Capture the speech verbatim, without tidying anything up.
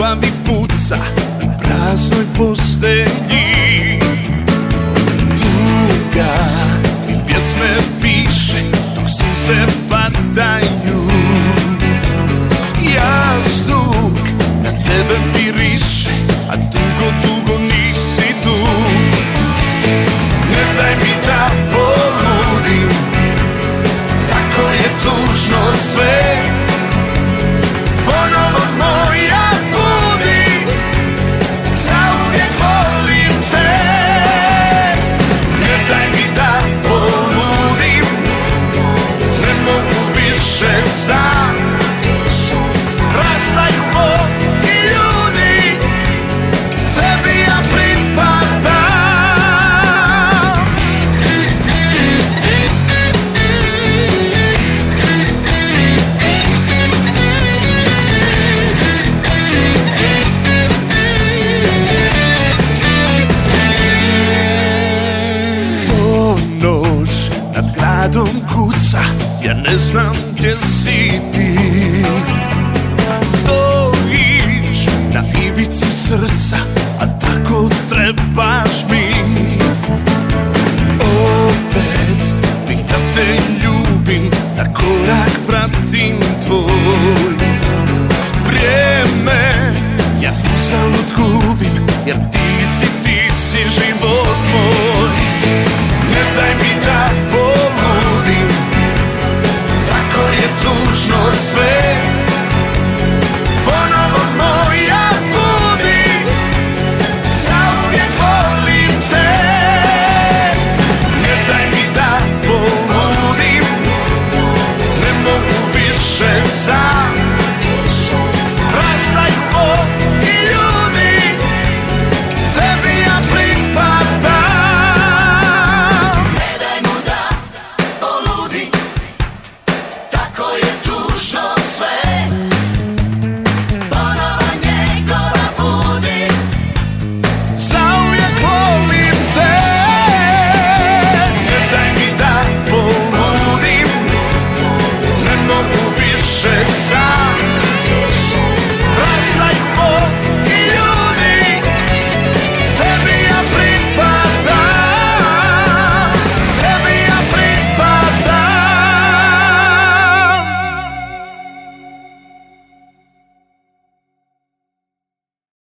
glavi puca u praznoj postelji. Tuga mi pjesme piše dok suze padaju. Jastuk na tebe miriše, a dugo, dugo nisi tu. Ne daj mi da poludim, tako je tužno sve. Ponovo moja budi, zauvijek volim te. Ne daj mi da poludim, ne mogu više sam. Razdaju moji ljudi, tebi ja pripadam. Ponoć nad gradom kuca, ja ne znam